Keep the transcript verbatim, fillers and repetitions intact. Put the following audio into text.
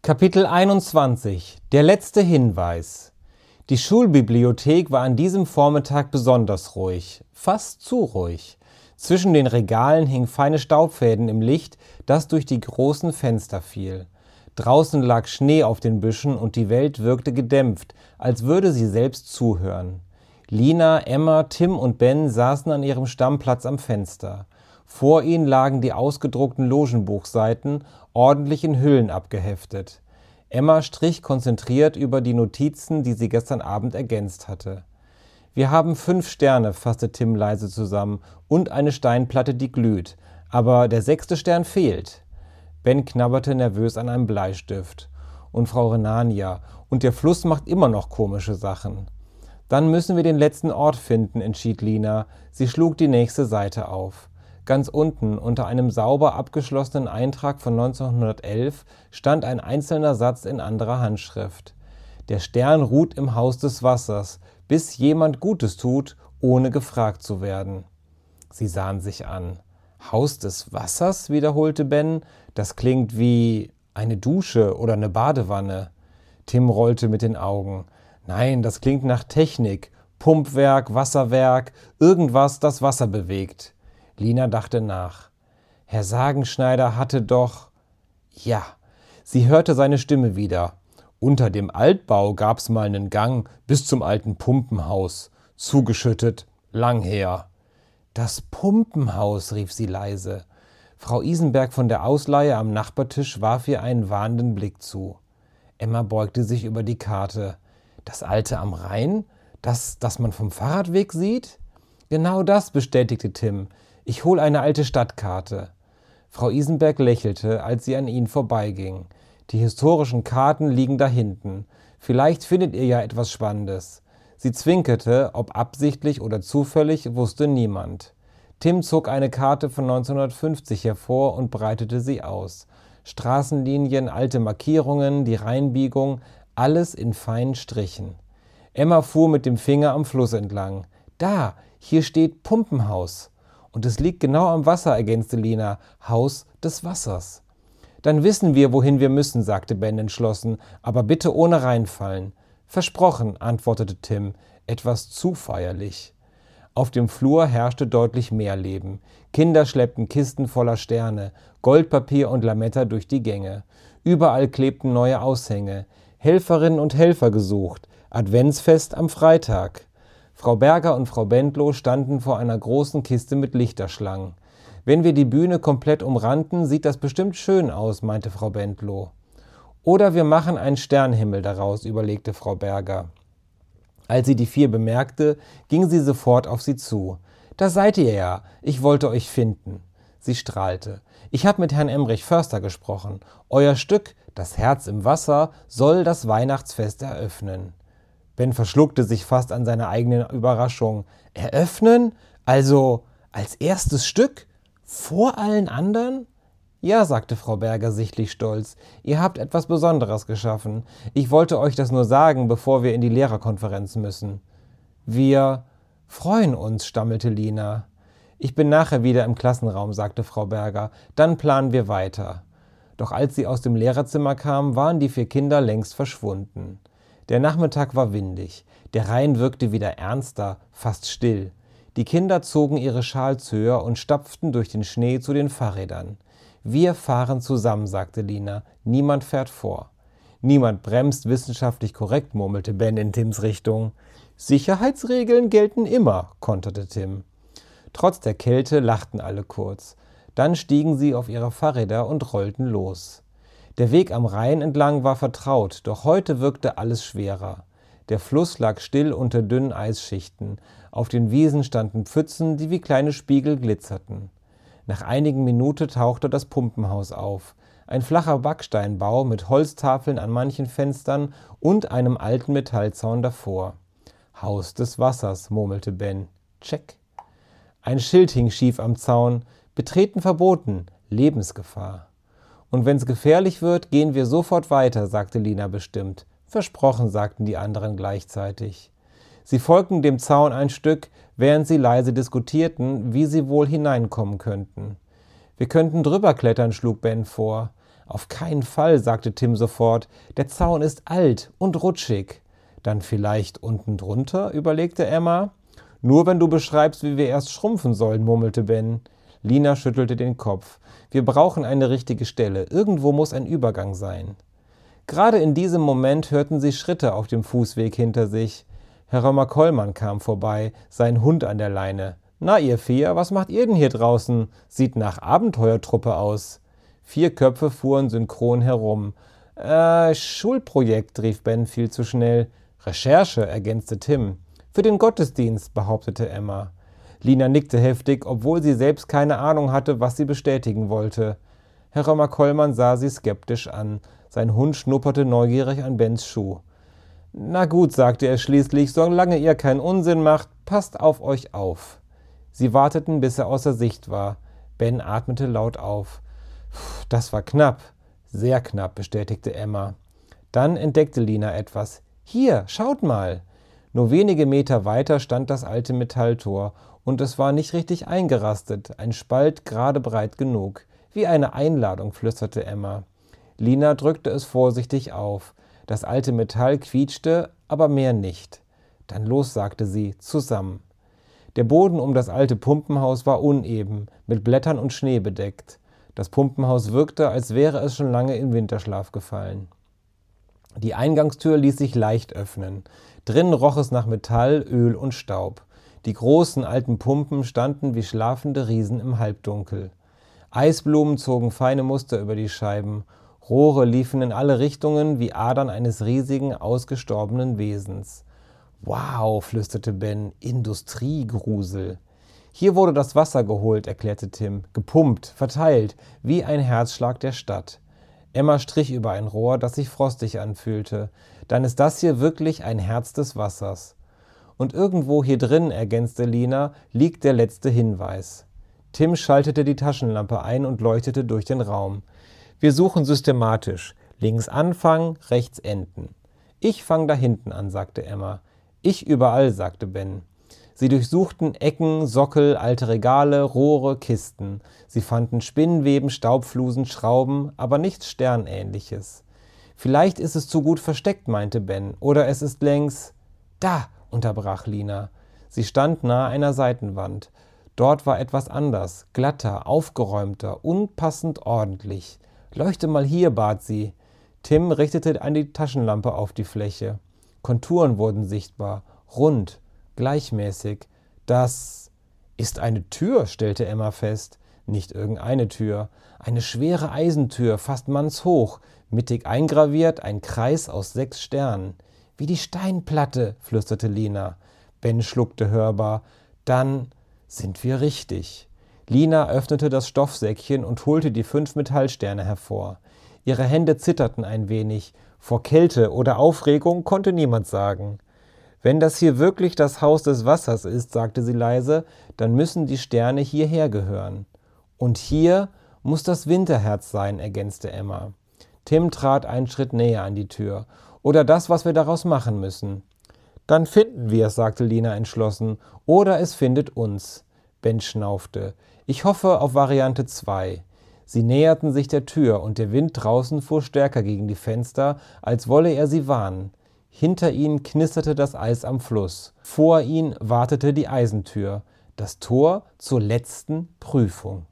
Kapitel einundzwanzig. Der letzte Hinweis. Die Schulbibliothek war an diesem Vormittag besonders ruhig, fast zu ruhig. Zwischen den Regalen hingen feine Staubfäden im Licht, das durch die großen Fenster fiel. Draußen lag Schnee auf den Büschen und die Welt wirkte gedämpft, als würde sie selbst zuhören. Lina, Emma, Tim und Ben saßen an ihrem Stammplatz am Fenster. Vor ihnen lagen die ausgedruckten Logenbuchseiten, ordentlich in Hüllen abgeheftet. Emma strich konzentriert über die Notizen, die sie gestern Abend ergänzt hatte. »Wir haben fünf Sterne«, fasste Tim leise zusammen, »und eine Steinplatte, die glüht. Aber der sechste Stern fehlt.« Ben knabberte nervös an einem Bleistift. »Und Frau Renania, und der Fluss macht immer noch komische Sachen.« »Dann müssen wir den letzten Ort finden«, entschied Lina. Sie schlug die nächste Seite auf. Ganz unten, unter einem sauber abgeschlossenen Eintrag von neunzehnhundertelf, stand ein einzelner Satz in anderer Handschrift. »Der Stern ruht im Haus des Wassers, bis jemand Gutes tut, ohne gefragt zu werden.« Sie sahen sich an. »Haus des Wassers?«, wiederholte Ben. »Das klingt wie eine Dusche oder eine Badewanne.« Tim rollte mit den Augen. »Nein, das klingt nach Technik. Pumpwerk, Wasserwerk, irgendwas, das Wasser bewegt.« Lina dachte nach. »Herr Sagenschneider hatte doch...« »Ja.« Sie hörte seine Stimme wieder. »Unter dem Altbau gab's mal nen Gang bis zum alten Pumpenhaus. Zugeschüttet, lang her.« »Das Pumpenhaus«, rief sie leise. Frau Isenberg von der Ausleihe am Nachbartisch warf ihr einen warnenden Blick zu. Emma beugte sich über die Karte. »Das alte am Rhein? Das, das man vom Fahrradweg sieht?« »Genau das«, bestätigte Tim. »Ich hol eine alte Stadtkarte.« Frau Isenberg lächelte, als sie an ihnen vorbeiging. »Die historischen Karten liegen da hinten. Vielleicht findet ihr ja etwas Spannendes.« Sie zwinkerte, ob absichtlich oder zufällig, wusste niemand. Tim zog eine Karte von neunzehnhundertfünfzig hervor und breitete sie aus. Straßenlinien, alte Markierungen, die Rheinbiegung, alles in feinen Strichen. Emma fuhr mit dem Finger am Fluss entlang. »Da, hier steht Pumpenhaus.« »Und es liegt genau am Wasser«, ergänzte Lina. »Haus des Wassers.« »Dann wissen wir, wohin wir müssen«, sagte Ben entschlossen, »aber bitte ohne reinfallen.« »Versprochen«, antwortete Tim, etwas zu feierlich. Auf dem Flur herrschte deutlich mehr Leben. Kinder schleppten Kisten voller Sterne, Goldpapier und Lametta durch die Gänge. Überall klebten neue Aushänge. Helferinnen und Helfer gesucht. Adventsfest am Freitag. Frau Berger und Frau Bendlow standen vor einer großen Kiste mit Lichterschlangen. »Wenn wir die Bühne komplett umranden, sieht das bestimmt schön aus«, meinte Frau Bendlow. »Oder wir machen einen Sternenhimmel daraus«, überlegte Frau Berger. Als sie die vier bemerkte, ging sie sofort auf sie zu. »Da seid ihr ja, ich wollte euch finden.« Sie strahlte. »Ich habe mit Herrn Emmerich Förster gesprochen. Euer Stück, »Das Herz im Wasser«, soll das Weihnachtsfest eröffnen.« Ben verschluckte sich fast an seiner eigenen Überraschung. »Eröffnen? Also als erstes Stück? Vor allen anderen?« »Ja«, sagte Frau Berger sichtlich stolz, »ihr habt etwas Besonderes geschaffen. Ich wollte euch das nur sagen, bevor wir in die Lehrerkonferenz müssen.« »Wir freuen uns«, stammelte Lina. »Ich bin nachher wieder im Klassenraum«, sagte Frau Berger, »dann planen wir weiter.« Doch als sie aus dem Lehrerzimmer kam, waren die vier Kinder längst verschwunden. Der Nachmittag war windig. Der Rhein wirkte wieder ernster, fast still. Die Kinder zogen ihre Schals höher und stapften durch den Schnee zu den Fahrrädern. »Wir fahren zusammen«, sagte Lina. »Niemand fährt vor.« »Niemand bremst wissenschaftlich korrekt«, murmelte Ben in Tims Richtung. »Sicherheitsregeln gelten immer«, konterte Tim. Trotz der Kälte lachten alle kurz. Dann stiegen sie auf ihre Fahrräder und rollten los. Der Weg am Rhein entlang war vertraut, doch heute wirkte alles schwerer. Der Fluss lag still unter dünnen Eisschichten. Auf den Wiesen standen Pfützen, die wie kleine Spiegel glitzerten. Nach einigen Minuten tauchte das Pumpenhaus auf. Ein flacher Backsteinbau mit Holztafeln an manchen Fenstern und einem alten Metallzaun davor. »Haus des Wassers«, murmelte Ben. »Check.« Ein Schild hing schief am Zaun. »Betreten verboten. Lebensgefahr.« »Und wenn's gefährlich wird, gehen wir sofort weiter«, sagte Lina bestimmt. »Versprochen«, sagten die anderen gleichzeitig. Sie folgten dem Zaun ein Stück, während sie leise diskutierten, wie sie wohl hineinkommen könnten. »Wir könnten drüber klettern«, schlug Ben vor. Auf keinen Fall, sagte Tim sofort. Der Zaun ist alt und rutschig. Dann vielleicht unten drunter, überlegte Emma. Nur wenn du beschreibst, wie wir erst schrumpfen sollen, murmelte Ben. Lina schüttelte den Kopf. Wir brauchen eine richtige Stelle. Irgendwo muss ein Übergang sein. Gerade in diesem Moment hörten sie Schritte auf dem Fußweg hinter sich. Herr Römer-Kollmann kam vorbei, sein Hund an der Leine. »Na, ihr Vier, was macht ihr denn hier draußen? Sieht nach Abenteuertruppe aus.« Vier Köpfe fuhren synchron herum. »Äh, Schulprojekt«, rief Ben viel zu schnell. »Recherche«, ergänzte Tim. »Für den Gottesdienst«, behauptete Emma. Lina nickte heftig, obwohl sie selbst keine Ahnung hatte, was sie bestätigen wollte. Herr Römer-Kollmann sah sie skeptisch an. Sein Hund schnupperte neugierig an Bens Schuh. »Na gut«, sagte er schließlich, »solange ihr keinen Unsinn macht, passt auf euch auf.« Sie warteten, bis er außer Sicht war. Ben atmete laut auf. »Das war knapp.« »Sehr knapp«, bestätigte Emma. Dann entdeckte Lina etwas. »Hier, schaut mal!« Nur wenige Meter weiter stand das alte Metalltor, und es war nicht richtig eingerastet, ein Spalt gerade breit genug. »Wie eine Einladung«, flüsterte Emma. Lina drückte es vorsichtig auf. Das alte Metall quietschte, aber mehr nicht. »Dann los«, sagte sie, »zusammen.« Der Boden um das alte Pumpenhaus war uneben, mit Blättern und Schnee bedeckt. Das Pumpenhaus wirkte, als wäre es schon lange in Winterschlaf gefallen. Die Eingangstür ließ sich leicht öffnen. Drinnen roch es nach Metall, Öl und Staub. Die großen alten Pumpen standen wie schlafende Riesen im Halbdunkel. Eisblumen zogen feine Muster über die Scheiben. Rohre liefen in alle Richtungen wie Adern eines riesigen, ausgestorbenen Wesens. »Wow«, flüsterte Ben, »Industriegrusel.« »Hier wurde das Wasser geholt«, erklärte Tim, »gepumpt, verteilt, wie ein Herzschlag der Stadt.« Emma strich über ein Rohr, das sich frostig anfühlte. »Dann ist das hier wirklich ein Herz des Wassers.« »Und irgendwo hier drin«, ergänzte Lina, »liegt der letzte Hinweis.« Tim schaltete die Taschenlampe ein und leuchtete durch den Raum. »Wir suchen systematisch. Links anfangen, rechts enden.« »Ich fange da hinten an«, sagte Emma. »Ich überall«, sagte Ben. Sie durchsuchten Ecken, Sockel, alte Regale, Rohre, Kisten. Sie fanden Spinnweben, Staubflusen, Schrauben, aber nichts Sternähnliches. »Vielleicht ist es zu gut versteckt«, meinte Ben. »Oder es ist längs...« »Da«, unterbrach Lina. Sie stand nahe einer Seitenwand. Dort war etwas anders, glatter, aufgeräumter, unpassend ordentlich. »Leuchte mal hier«, bat sie. Tim richtete eine Taschenlampe auf die Fläche. Konturen wurden sichtbar, rund, gleichmäßig. »Das ist eine Tür«, stellte Emma fest. Nicht irgendeine Tür. Eine schwere Eisentür, fast mannshoch, mittig eingraviert ein Kreis aus sechs Sternen. »Wie die Steinplatte«, flüsterte Lina. Ben schluckte hörbar. »Dann sind wir richtig.« Lina öffnete das Stoffsäckchen und holte die fünf Metallsterne hervor. Ihre Hände zitterten ein wenig. Vor Kälte oder Aufregung konnte niemand sagen. »Wenn das hier wirklich das Haus des Wassers ist«, sagte sie leise, »dann müssen die Sterne hierher gehören.« »Und hier muss das Winterherz sein«, ergänzte Emma. Tim trat einen Schritt näher an die Tür. »Oder das, was wir daraus machen müssen.« »Dann finden wir es«, sagte Lina entschlossen. »Oder es findet uns.« Ben schnaufte. »Ich hoffe auf Variante zwei.« Sie näherten sich der Tür, und der Wind draußen fuhr stärker gegen die Fenster, als wolle er sie warnen. Hinter ihnen knisterte das Eis am Fluss. Vor ihnen wartete die Eisentür, das Tor zur letzten Prüfung.